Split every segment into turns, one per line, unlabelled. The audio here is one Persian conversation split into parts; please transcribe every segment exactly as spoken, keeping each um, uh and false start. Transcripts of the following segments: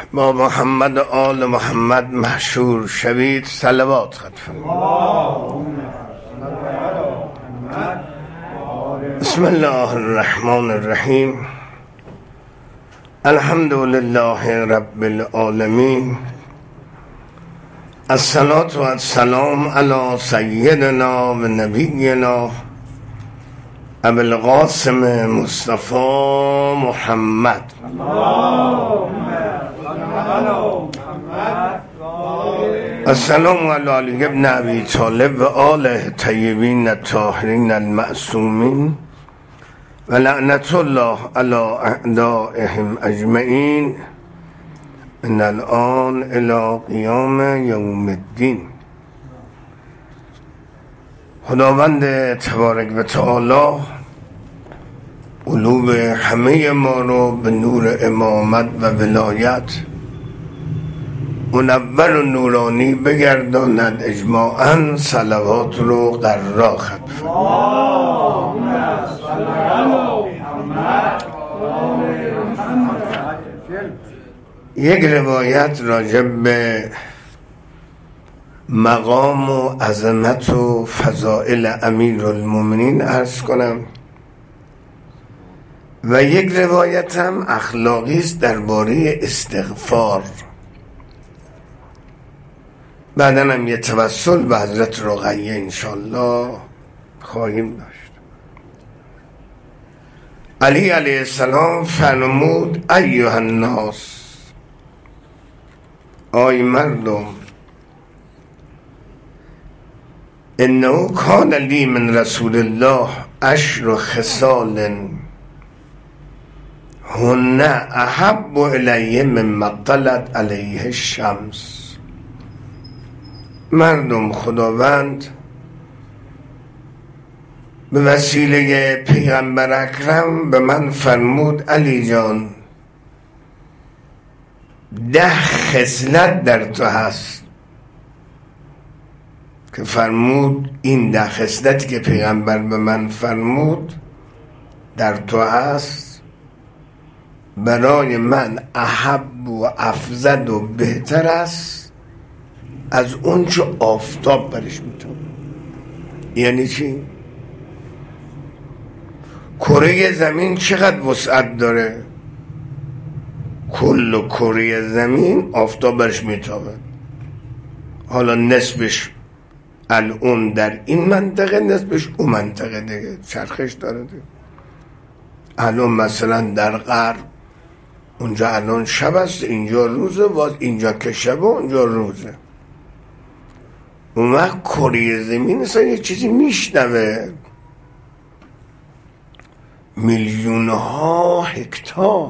با محمد و آل محمد محشور شوید. صلوات خط بسم الله الرحمن الرحیم. الحمد لله رب العالمین. الصلاة و السلام علی سیدنا و نبینا ابو القاسم مصطفی محمد. السلام علی علی ابن ابی طالب و آله طیبین الطاهرین المعصومین و لعنت الله علی اعدائهم اجمعین من الان الی قیام یوم الدین. خداوند تبارک و تعالی قلوب همه ما رو به نور امامت و ولایت منور و نورانی بگرداند اجماعاً. صلوات رو قرار خطف. یک روایت راجع به مقام و عظمت و فضائل امیرالمومنین عرض کنم و یک روایت هم اخلاقی است درباره استغفار. بعداً هم یه توسل به حضرت رقیه انشالله خواهیم داشت. علی علیه السلام فرمود ایها الناس، آی مردم، انه کان لی من رسول الله عشر خصال هن احب الی مما طلعت علیه الشمس. مردم، خداوند به وسیله پیغمبر اکرم به من فرمود علی جان، ده خصلت در تو هست که فرمود این ده خصلتی که پیغمبر به من فرمود در تو هست برای من احب و افضل و بهتر است از اون چه آفتاب برش میتونه. یعنی چی؟ کره زمین چقدر وسعت داره؟ کل کره زمین آفتاب برش میتابه. حالا نسبش الان در این منطقه، نسبش اون منطقه دیگه چرخش داره دیگه. الان مثلا در غرب اونجا الان شب است، اینجا روزه، باز اینجا که شبه اونجا روزه. اون وقت کره زمین اصلا یه چیزی میشنوه، میلیون ها هکتار،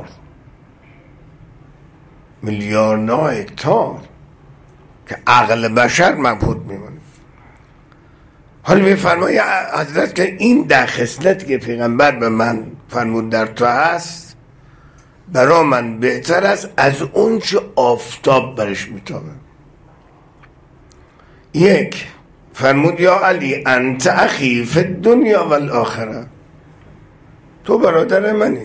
میلیاردها هکتار که عقل بشر مبهوت میمونه. حالا میفرماید حضرت که این ده خصلتی که پیغمبر به من فرمود در تو هست برای من بهتر است از اون چه آفتاب برش میتابه. یک، فرمود یا علی انت اخی فی الدنیا و الاخره، تو برادر منی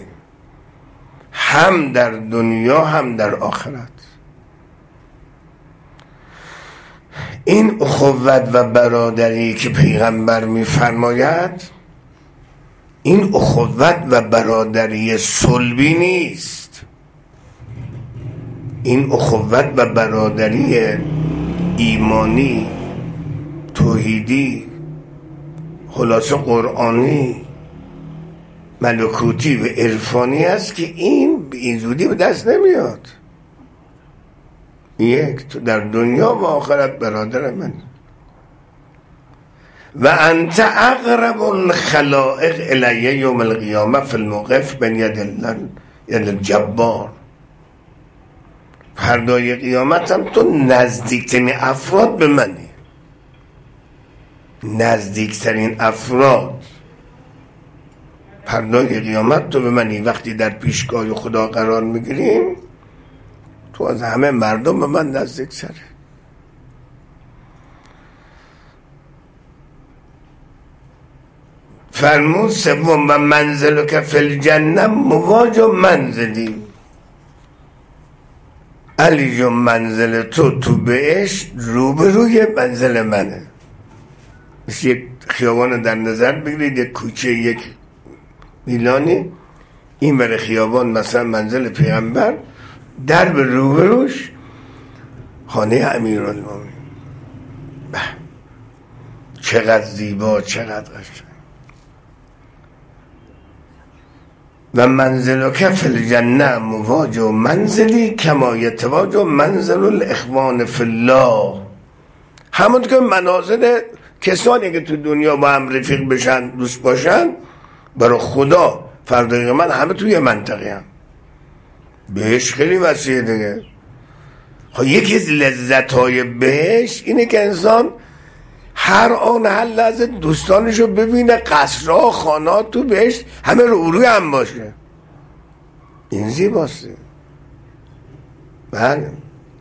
هم در دنیا هم در آخرت. این اخوت و برادری که پیغمبر میفرماید این اخوت و برادری صلبی نیست، این اخوت و برادری ایمانی، توحیدی، خلاصه قرآنی، ملکوتی و عرفانی است که این به این زودی به دست نمیاد. یک، تو در دنیا و آخرت برادر من و انت اقرب الخلائق الی یوم القیامه فی الموقف بین ید الله ید الجبار. فردای قیامت هم تو نزدیکترین افراد به منی، نزدیکترین افراد فردای قیامت تو به منی. وقتی در پیشگاه خدا قرار میگیریم تو از همه مردم به من نزدیک سره. فرمود سوم و منزل که فی الجنه مواج و منزلی، علی جون منزل تو تو بهشت روبروی منزل منه. مثل یک خیابان در نظر بگیرید، یک کوچه یک میلانی، این بر خیابان مثلا منزل پیغمبر، در به روبروش خانه امیرالمومنین. به چقدر زیبا، چقدر قشنگ. و منزل و کف الجنه مواج و منزلی کما یتواج و منزل الاخوان فی الله. همون که منازل کسانی که تو دنیا با هم رفیق بشن، دوست باشن، برای خدا فردا قیامت همه توی منطقه هم. بهش خیلی وسیعه دیگه. خب یکی از لذت‌های بهش اینه که انسان هر آن هر لحظه دوستانشو ببینه، قصرها، خانات تو بهشت همه رو روی هم باشه. این زیباسته. بله.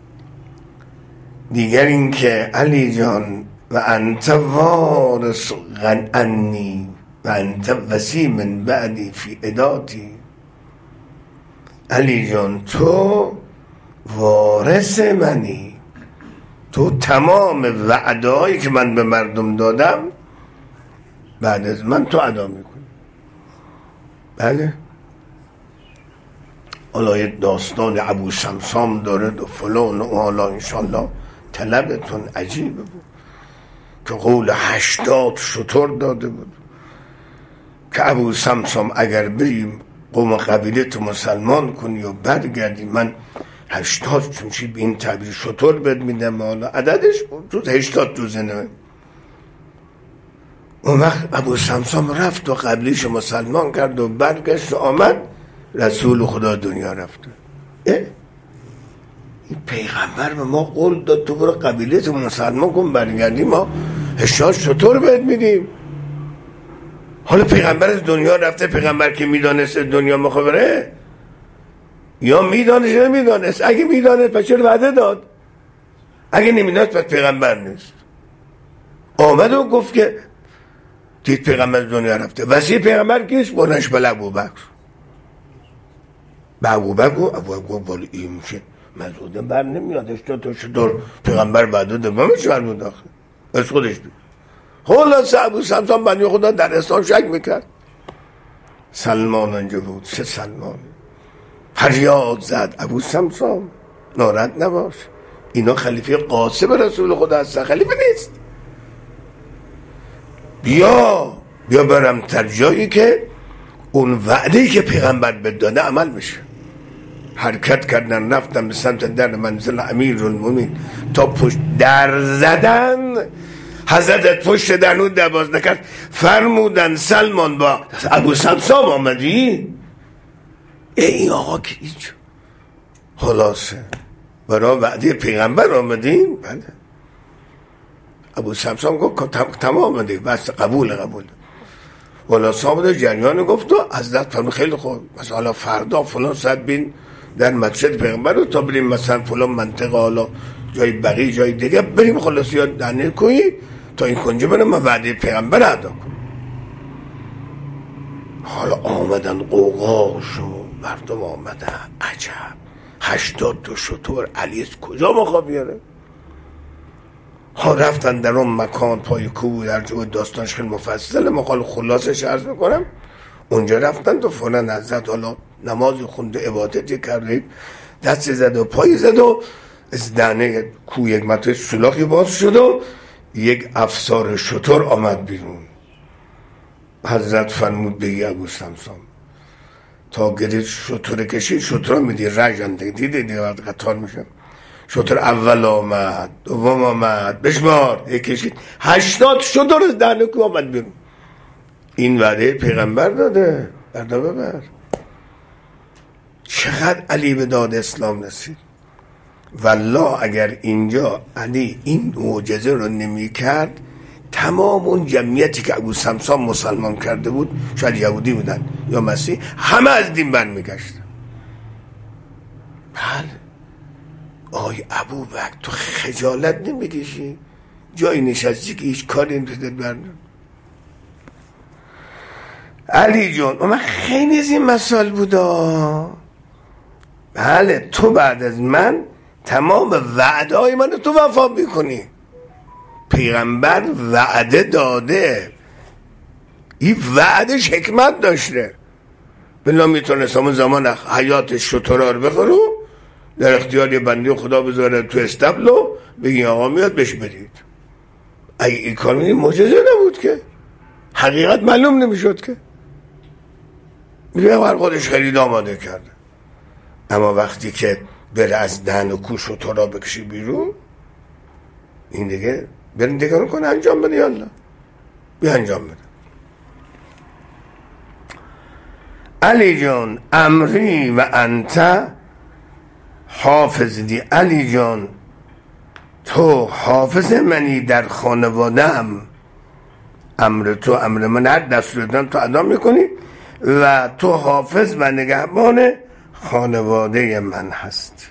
دیگر این که علی جان و انت وارث عنی و انت وصی من بعدی فی عداتی. علی جان تو وارث منی، تو تمام وعده‌هایی که من به مردم دادم بعد از من تو ادا میکنی. بله. حالا یه داستان ابو سمسام داره و فلان و حالا انشالله طلبتون عجیبه بود که قول هشتاد شتر داده بود که ابو سمسام اگر بریم قوم قبیله تو مسلمان کنی و برگردی من هشتاد چونچی به این تعبیر شتر بد میدم. حالا عددش تو هشتاد دوزنه. اون وقت ابو سمسام رفت و قبلیش مسلمان کرد و برگشت و آمد، رسول خدا دنیا رفته. این پیغمبر به ما قول داد تو برو قبیله تو مسلمان کن، برگردی ما هشتاد شتر بد میدیم. حالا پیغمبر از دنیا رفته، پیغمبر که میدانست دنیا مخبره یا میدانست یا نمیدانست؟ اگه میدانست پس چرا وعده داد؟ اگه نمیدانست پس پیغمبر نیست. آمد و گفت که دید پیغمبر دنیا رفته. وصی پیغمبر کیست؟ بلنش بل ابوبکر. به ابوبکر گفت، ابوبکر گفت این میشه مزوده بر نمیاد، اشتاد تو شدور پیغمبر وعده داد من چه بر بود آخه از خودش بید. خلاص ابو سمسام بنی خدا در اسلام شک میکرد. سلمان انجا بود. چه سلمان فریاد زد ابو سمسام ناراحت نباش، اینا خلیفه قاسم رسول خدا هستن، خلیفه نیست. بیا بیا برم تر جایی که اون وعده‌ای که پیغمبر بهت داده عمل میشه. حرکت کردن، رفتن به سمت در منزل امیرالمومنین. تا پشت در زدن حضرت پشت در نو دباز نکرد، فرمودن سلمان با ابو سمسام آمدی؟ ای آقا که ایچ خلاصه برای وعده پیغمبر آمدین؟ بله. ابو سمسام گفت تمام آمده، بس قبول قبول. خلاصه آمده جریان گفت و حضرت فرمود خیلی خوب، مثلا فردا فلان ساعت بین در مسجد پیغمبر رو تا بریم مثلا فلان منطقه، حالا جای بقیه جای دیگه بریم، خلاص یاد دنه کوی تا این کنجه برم من وعده پیغمبر ادا کنم. حالا آمدن قوقاش و مردم آمدن. عجب هشتاد تا شتر علی کجا مخواه بیاره؟ ها رفتن در اون مکان پای کوه، در جو داستانش خیلی مفصله، مقال خلاصش عرض میکنم. اونجا رفتن تو فلان حضرت حالا نماز خونده، عبادتی کرده، دست زد و پای زد و از دهنه کوه یک متر سولاخی باز شد و یک افسار شتر آمد بیرون. حضرت فرمود بگی ابو سمسام تا گرید شتر کشید، شتر میدی رجن دیگه دیده دیگه قطار میشن. شتر اول آمد، دوم آمد، بشمار یک کشید، هشتاد شتر از دهنه کوه آمد بیرون. این وعده پیغمبر داده، بردا ببر. چقدر علی به داد اسلام رسید. والله اگر اینجا علی این معجزه رو نمی کرد، تمام اون جمعیتی که ابو سمسام مسلمان کرده بود، شاید یهودی بودن یا مسیح، همه از دین بر می گشتن. بله. آی ابوبکر تو خجالت نمی کشی؟ جایی نشستی که هیچ کاری نمیتونید برنم. علی جون اما خیلی از این مسائل بودا. بله تو بعد از من تمام وعده های من تو وفا میکنی. پیغمبر وعده داده، این وعدش حکمت داشته. بلا میتونست همون زمان حیاتش شترها رو بخورو در اختیار یه بنده خدا بذاره تو استبلو بگی آقا میاد بهش بدید. اگه این کار میدید معجزه نبود که، حقیقت معلوم نمیشد که، میگه بر خودش خرید آماده کرده. اما وقتی که بره از دهن و کوش و تو را بکشی بیرون، این دیگه برین دیگران کنه انجام بده. یالله بیا انجام بده. علی جان امری و انت حافظی. علی جان تو حافظ منی در خانواده ام، امر تو امر من، هر دستور دادم تو ادا میکنی و تو حافظ و نگهبان خانواده من هستی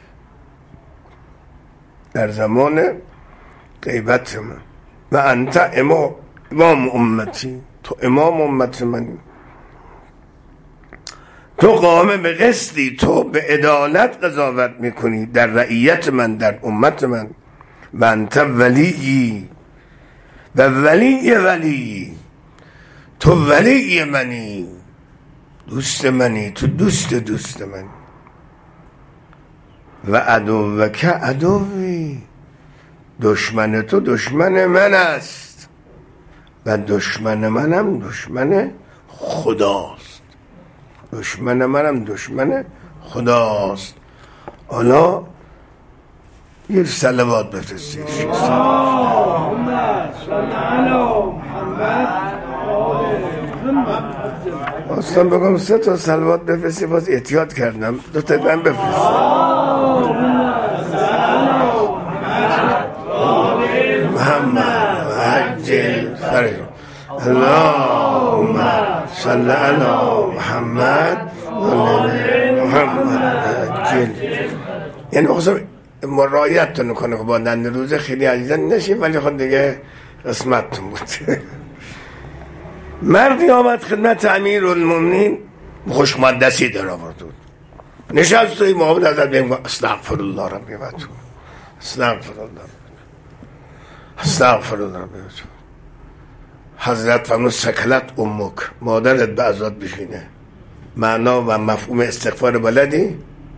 در زمان غیبت من. و انت امام امام امتی، تو امام امت منی، تو قائم به قسطی، تو به عدالت قضاوت میکنی در رعیت من، در امت من. و انت ولی و ولی ولی، تو ولی منی، دوست منی، تو دوست دوست منی. و عدوک عدوی، دشمن تو دشمن من است و دشمن منم دشمن خداست. دشمن منم دشمن خداست. حالا یه صلوات بفرستید. اللهم صل علی محمد. اصلا بگم سه تا صلوات بفرستی، باز احتیاط کردم دو تا من بفرست. محمد عجل فرج. اللهم صل علی محمد محمد عجل. یعنی بخصوص مرایت نکنه که با دند روزه خیلی عزیزن نشیم، ولی خود دیگه قسمتتون بود. مردی آمد خدمت امیرالمومنین، خوش مدسی در آورد بود، نشست توی محمد حضرت بگم استغفر الله ربی و اتوب، استغفر الله استغفر الله ربی و اتوب. حضرت فرمود سکلت امک، مادرت به عزاد بشینه. معنا و مفهوم استغفار بلدی؟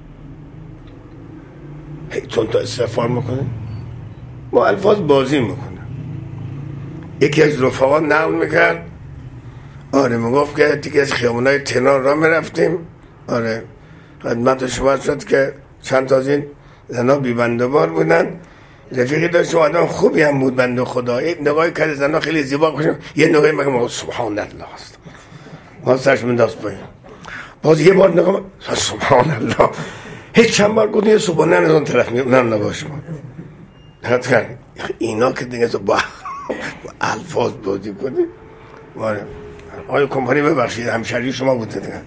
هیتون تا استغفار میکنه، ما الفاظ بازی میکنه. یکی از رفقا نقل میکرد، آره میگفت که دیگه از خیابونای تهران را میرفتیم، آره خدمت شما شد که چند تا از این زنا بی بنده‌بار بودن، رفیقی داشت و آدم خوبی هم بود بنده خدا، یک نگاهی کرد زنا خیلی زیبا خوشم، یه نگاهی مگه سبحان الله است، ما سرش منداست پایین، باز یه بار نگاه سبحان الله، هیچ چند بار گفت یه سبحان الله از اون طرف میگم نه نگاهش کن. حد کرد اینا که دیگه با الفاظ بازی کنی. آره آقای کمپانی ببخشید همشهری شما بوده دیگه.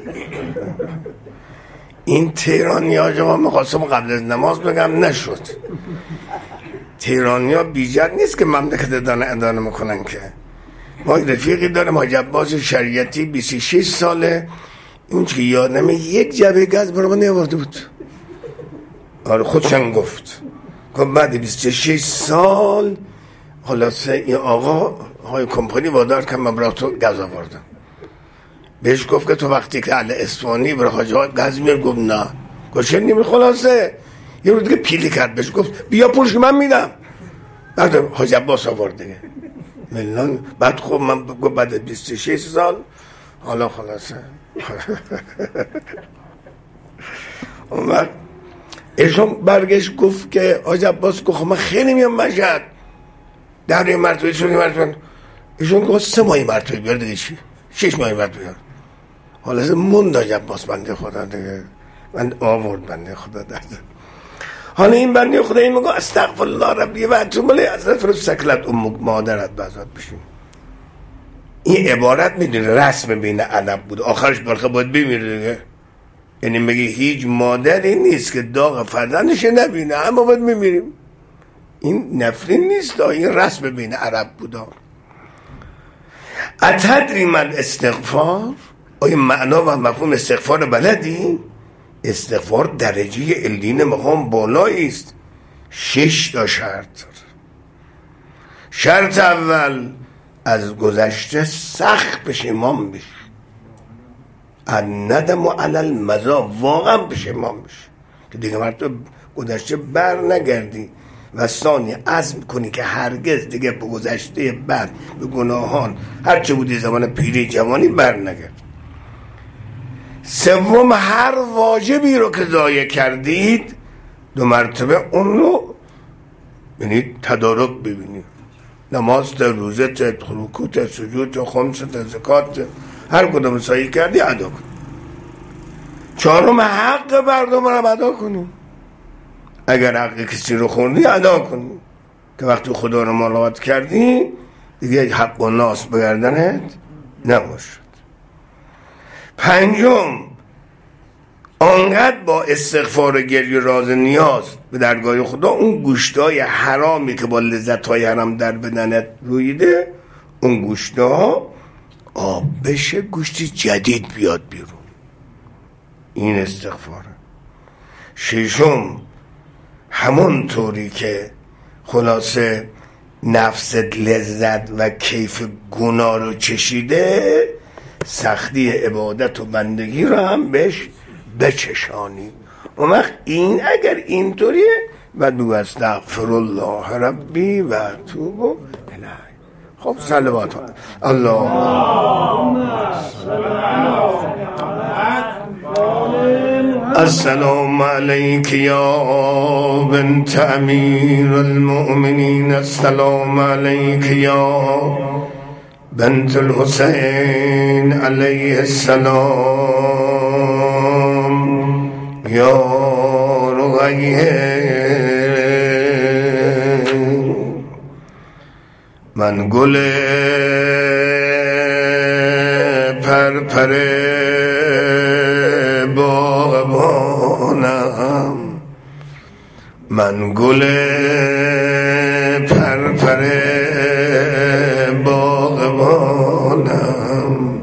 این تهرانی ها جواب میخواستم قبل از نماز بگم نشد. تهرانی ها بیجد نیست که مملکت ادانه ادانه میکنن که. ما رفیقی دارم حاج عباس شریعتی بیست و شش ساله، اون که یادمه یک جبه گاز برای من نیاورده بود. آره خودشان گفت گفت بعد بیست و شش سال خلاصه این آقا های کمپانی وادار که من برای تو گاز آوردم. بهش گفت که تو وقتی که اهل اصفهانی برای حاجه ها گاز میار، گفت نه. گفت چه نیمی خلاصه یه رو دیگه پیلی کرد، بهش گفت بیا پولش من میدم. بعد حاج عباس آورد دیگه ملان. بعد خب من گفت بعد بیست و شش سال حالا خلاصه اون وقت ایشون برگشت گفت که حاج عباس گفت من خیلی میام مشهد در یه مرتبه چونی مرتبه، ایشون گفت سه ماهی مرتبه بیار دیگه چی، شش ماهی مرتبه بیار. حالا موند حاج عباس بنده خدا دیگه، من آورد بنده خدا درد. حالا این بنده خدا این میگه استغفر الله ربی و اتوب الیه، حضرت فرمود سکلت امک، مادرت بزاد بشین. این عبارت میدونه رسم بین ادب بود، آخرش برخه باید بمیره دیگه. یعنی میگه هیچ مادری نیست که داغ فرزندش نبینه، اما باید میمیریم. این نفرین نیست، این رسم بین عرب بود. اتدری من استغفار، آیا معنا و مفهوم استغفار بلدی؟ استغفار درجه علین مقام بالایی است. شش تا شرط. شرط اول از گذشته سخت پشیمان بشی، الندم علی المضی، واقعا پشیمان بشی که دیگه مرد گذشته بر نگردی، و ثانی عزم کنی که هرگز دیگه به گذشته بر به گناهان هرچه بودی زمان پیری جوانی بر نگرد. سوم هر واجبی رو که ضایع کردید دو مرتبه اون رو یعنی تدارک ببینید، نماز، روزه، رکوع، سجود، خمس، زکات، هر کدوم سعی کردی ادا کن. چهارم حق مردم رو ادا کنیم، اگر حق کسی رو خوردی ادا کنی که وقتی خدا رو ملاقات کردی دیگه حق و ناس به گردنت نباشد. پنجم آنقدر با استغفار و گریه راز نیاز به درگاه خدا اون گوشتای حرامی که با لذت‌های حرام در بدنت رویده اون گوشتا آب بشه، گوشتی جدید بیاد بیرون. این استغفاره. ششم همون طوری که خلاصه نفست لذت و کیف گناه رو چشیده سختی عبادت و بندگی رو هم بهش بچشانی. اون وقت این اگر اینطوریه و دو استغفر الله ربی و اتوب الیه. خب صلوات اللهم السلام علیک یا بنت امیر المؤمنین، السلام علیک یا بنت الحسین علیه السلام، یا رقیه من گل پرپر باغبانم، من گل پرپر باغبانم،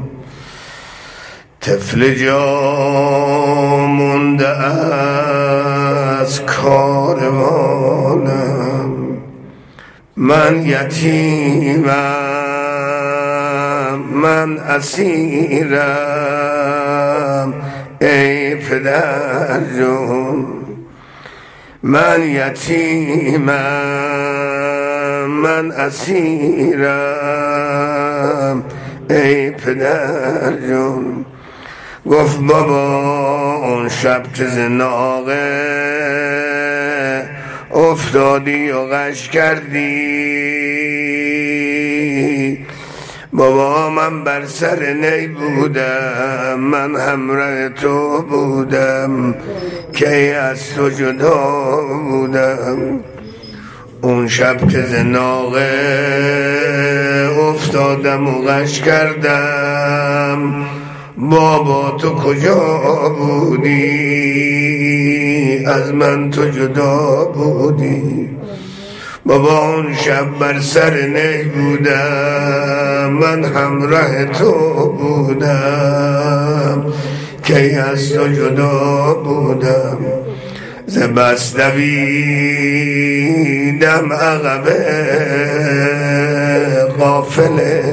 طفل جا مونده از کاروانم، من یتیمم من اسیرم ای پدر جون، من یتیمم من اسیرم ای پدر جون. گفت بابا اون شب که زناقه افتادی و غش کردی، بابا من بر سر نی بودم، من همراه تو بودم که از تو جدا بودم. اون شب که زناقه افتادم و غش کردم، بابا تو کجا بودی؟ از من تو جدا بودی. بابا اون شب بر سر نی بودم، من همراه تو بودم که از تو جدا بودم. ز بس دویدم عقبه قافله،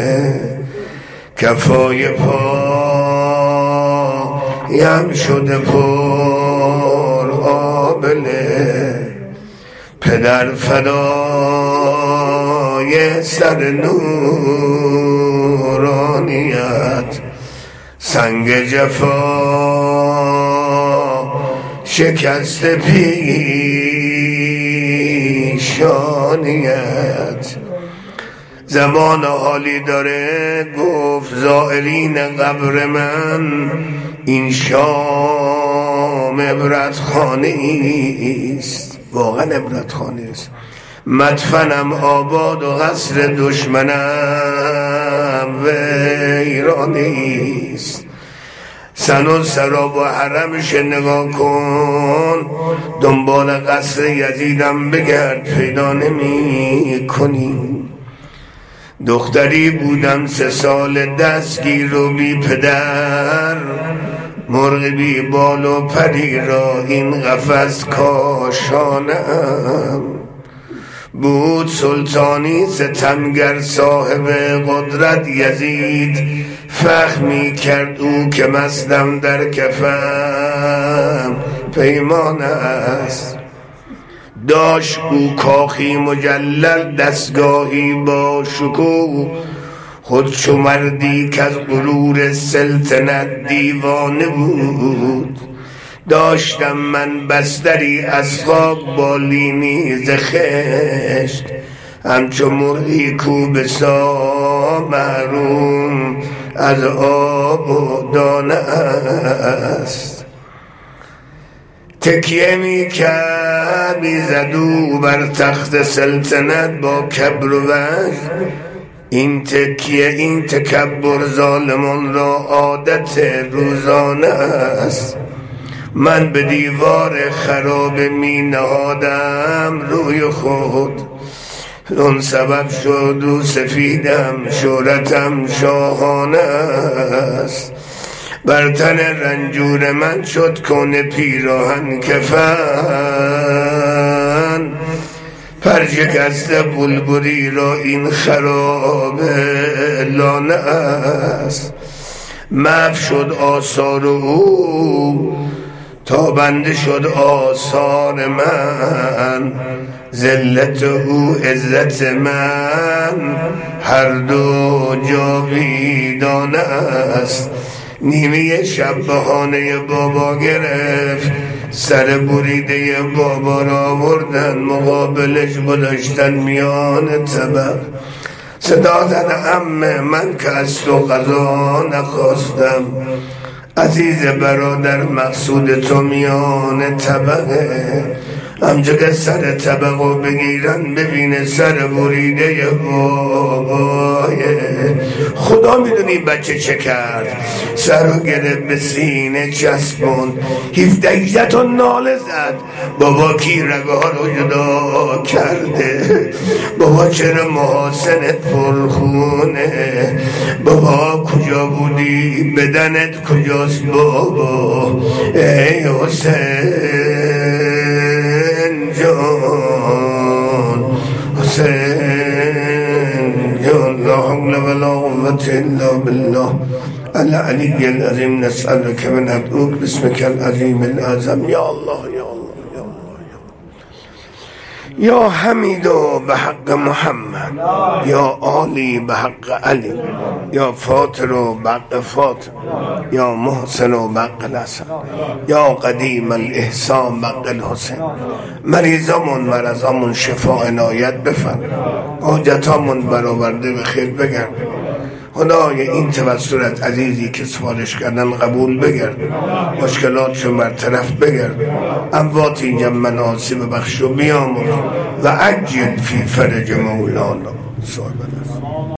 کفای پایم شده پر آبله، پدر فدای سر نورانیت، سنگ جفا شکست پیشانیت. زمان حالی داره گفت زائرین قبر من این شام عبرت خانه است، واقعا عبرت خانه است. مدفنم آباد و قصر دشمنم ویرانی است. سن و سراب و حرمش نگاه کن، دنبال قصر یزیدم بگرد پیدا نمی کنی. دختری بودم سه سال دستگیر و بی پدر، مرغ بی بال و پری را این قفس کاشانم. بود سلطانی ستمگر صاحب قدرت یزید، فخمی کرد او که مستم در کفم پیمان است. داشت او کاخی مجلل دستگاهی با شکوه، خود چو مردی که از غرور سلطنت دیوانه بود. داشتم من بستری از خاک بالینی ز خشت، همچو مرغی کو بسا محروم از آب و دانه است. تکیه می کرد می زدو بر تخت سلطنت با کبر و وجد. این تکیه این تکبر ظالمان را عادت روزانه است. من به دیوار خراب می نهادم روی خود، اون سبب شد و سفیدم شهرتم شاهانه است. بر تن رنجور من شد کون پیراهن کفن، پرشکسته بلبلی را این خراب لانه است. محو شد آثار او تا بنده شد آثار من، ذلت او عزت من هر دو جاویدانه است. نیمه شب بهانه بابا گرفت، سر بریده بابا را بردن، مقابلش گذاشتن میان طبق. صدا زد عمه من که از تو قضا نخواستم، عزیز برادر مقصود تو میان طبقه. همچه که سر طبقو بگیرن ببینه سر بریده بابای. خدا میدونی بچه چه کرد، سرو گرفت به سینه چسبون، هفده تا ناله زد بابا کی رگه ها رو جدا کرده، بابا چرا محاسنت پرخونه، بابا کجا بودی بدنت کجاست بابا، ای حسین جان حسین جان. لا حول ولا قوة الا بالله العلی العظیم. نسألك من ندعوك باسمك العظیم الأعظم. یا الله یا الله یا الله یا حمیدو به حق محمد، یا عالی به حق علی، یا فاطر به حق فاطر، یا محسن به حق الحسن، یا قدیم الاحسان به حق الحسین. مریضامون مرضامون شفا عنایت بفرما، حاجتامون برآورده به خیر بگرد. خدای این توسلت عزیزی که سفارش کردن قبول بگرد، مشکلاتشو برطرف بگرد، امواتی جمع ناسی ببخش و بیامرز و عجل فی فرج مولانا.